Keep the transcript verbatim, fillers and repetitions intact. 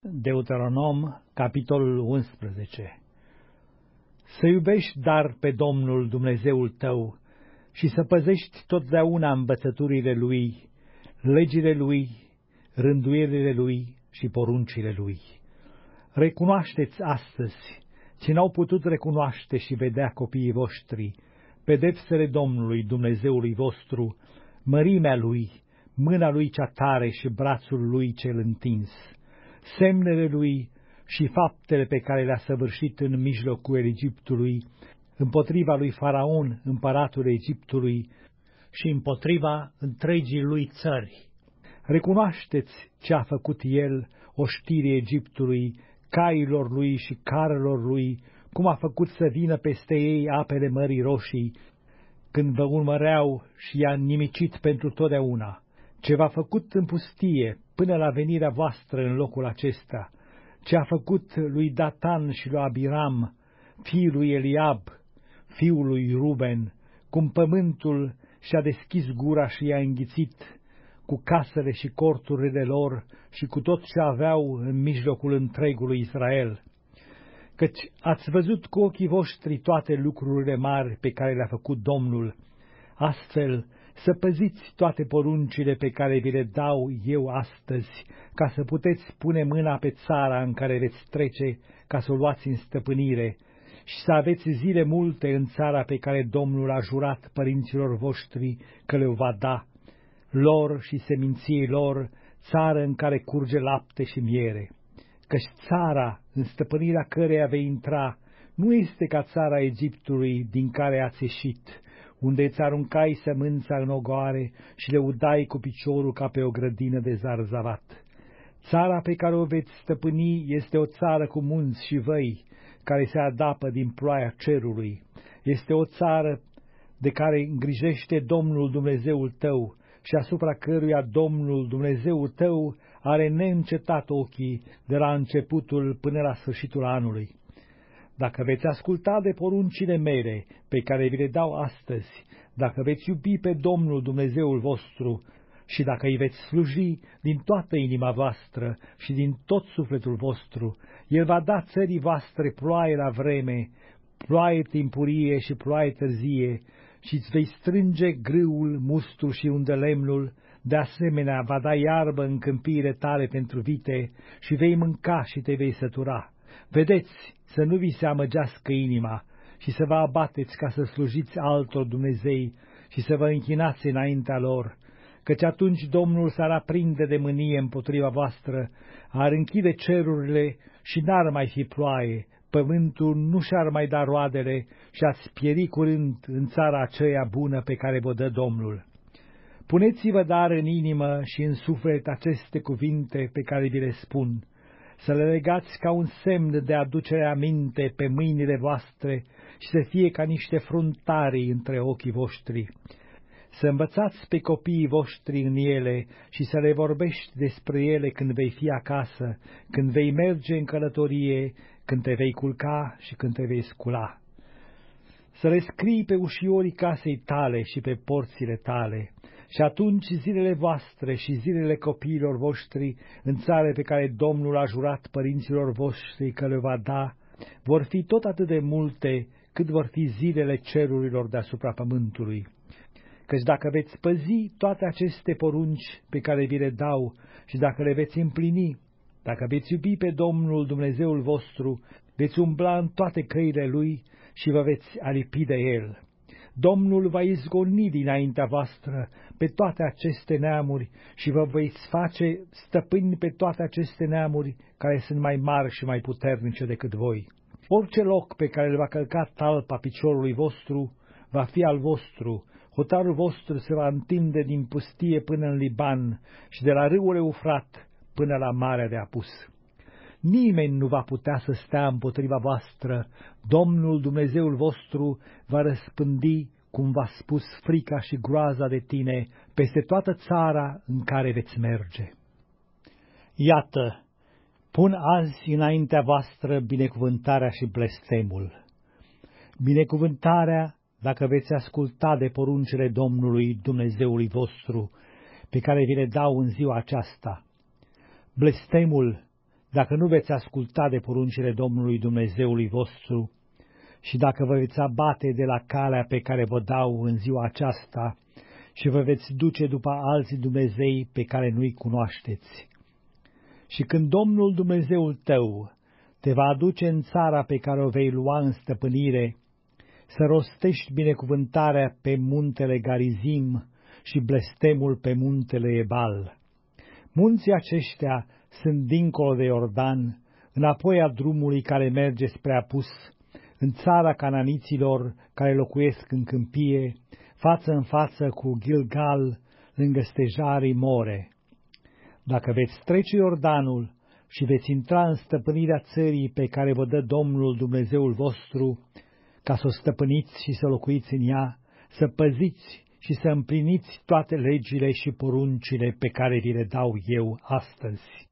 Deuteronom, capitolul unsprezece. Să iubești dar pe Domnul Dumnezeul tău și să păzești totdeauna învățăturile Lui, legile Lui, rânduielile Lui și poruncile Lui. Recunoașteți astăzi, ce n-au putut recunoaște și vedea copiii voștri, pedepsele Domnului Dumnezeului vostru, mărimea Lui, mâna Lui cea tare și brațul Lui cel întins, semnele Lui și faptele pe care le-a săvârșit în mijlocul Egiptului, împotriva lui Faraon, împăratul Egiptului, și împotriva întregii lui țări. Recunoașteți ce a făcut el, oștirii Egiptului, cailor lui și carelor lui, cum a făcut să vină peste ei apele Mării Roșii, când vă urmăreau și i-a nimicit pentru totdeauna. Ce v-a făcut în pustie până la venirea voastră în locul acesta, ce a făcut lui Datan și lui Abiram, fiul lui Eliab, fiul lui Ruben, cum pământul și-a deschis gura și i-a înghițit, cu casele și corturile lor și cu tot ce aveau în mijlocul întregului Israel. Căci ați văzut cu ochii voștri toate lucrurile mari pe care le-a făcut Domnul, astfel să păziți toate poruncile pe care vi le dau eu astăzi, ca să puteți pune mâna pe țara în care veți trece, ca să o luați în stăpânire, și să aveți zile multe în țara pe care Domnul a jurat părinților voștri că le va da, lor și seminției lor, țară în care curge lapte și miere. Căci țara, în stăpânirea căreia vei intra, nu este ca țara Egiptului din care ați ieșit, unde îți aruncai sămânța în ogoare și le udai cu piciorul ca pe o grădină de zarzavat. Țara pe care o veți stăpâni este o țară cu munți și văi, care se adapă din ploaia cerului. Este o țară de care îngrijește Domnul Dumnezeul tău și asupra căruia Domnul Dumnezeul tău are neîncetat ochii de la începutul până la sfârșitul anului. Dacă veți asculta de poruncile mele pe care vi le dau astăzi, dacă veți iubi pe Domnul Dumnezeul vostru și dacă îi veți sluji din toată inima voastră și din tot sufletul vostru, El va da țării voastre ploaie la vreme, ploaie timpurie și ploaie târzie, și îți vei strânge grâul, mustul și undelemnul, de asemenea va da iarbă în câmpiile tale pentru vite și vei mânca și te vei sătura. Vedeți să nu vi se amăgească inima și să vă abateți ca să slujiți altor Dumnezei și să vă închinați înaintea lor, căci atunci Domnul s-ar aprinde de mânie împotriva voastră, ar închide cerurile și n-ar mai fi ploaie, pământul nu și-ar mai da roadele și ați pieri curând în țara aceea bună pe care vă dă Domnul. Puneți-vă dar în inimă și în suflet aceste cuvinte pe care vi le spun, să le legați ca un semn de aducere aminte pe mâinile voastre și să fie ca niște fruntarii între ochii voștri. Să învățați pe copiii voștri în ele și să le vorbești despre ele când vei fi acasă, când vei merge în călătorie, când te vei culca și când te vei scula. Să le scrii pe ușiorii casei tale și pe porțile tale, și atunci zilele voastre și zilele copiilor voștri în țara pe care Domnul a jurat părinților voștri că le va da, vor fi tot atât de multe cât vor fi zilele cerurilor deasupra pământului. Căci dacă veți păzi toate aceste porunci pe care vi le dau și dacă le veți împlini, dacă veți iubi pe Domnul Dumnezeul vostru, veți umbla în toate căile Lui și vă veți alipi de El. Domnul va izgoni dinaintea voastră pe toate aceste neamuri și vă veți face stăpâni pe toate aceste neamuri care sunt mai mari și mai puternice decât voi. Orice loc pe care îl va călca talpa piciorului vostru va fi al vostru. Hotarul vostru se va întinde din pustie până în Liban și de la râul Eufrat până la Marea de Apus. Nimeni nu va putea să stea împotriva voastră, Domnul Dumnezeul vostru va răspândi, cum v-a spus, frica și groaza de tine peste toată țara în care veți merge. Iată, pun azi înaintea voastră binecuvântarea și blestemul. Binecuvântarea, dacă veți asculta de poruncile Domnului Dumnezeului vostru, pe care vi le dau în ziua aceasta. Blestemul, dacă nu veți asculta de poruncile Domnului Dumnezeului vostru și dacă vă veți abate de la calea pe care vă dau în ziua aceasta și vă veți duce după alții Dumnezei pe care nu-i cunoașteți. Și când Domnul Dumnezeul tău te va aduce în țara pe care o vei lua în stăpânire, să rostești binecuvântarea pe muntele Garizim și blestemul pe muntele Ebal. Munții aceștia sunt dincolo de Iordan, înapoi a drumului care merge spre apus, în țara cananiților care locuiesc în câmpie, față în față cu Gilgal, lângă stejarii More. Dacă veți trece Iordanul și veți intra în stăpânirea țării pe care vă dă Domnul Dumnezeul vostru, ca să o stăpâniți și să locuiți în ea, să păziți și să împliniți toate legile și poruncile pe care vi le dau eu astăzi.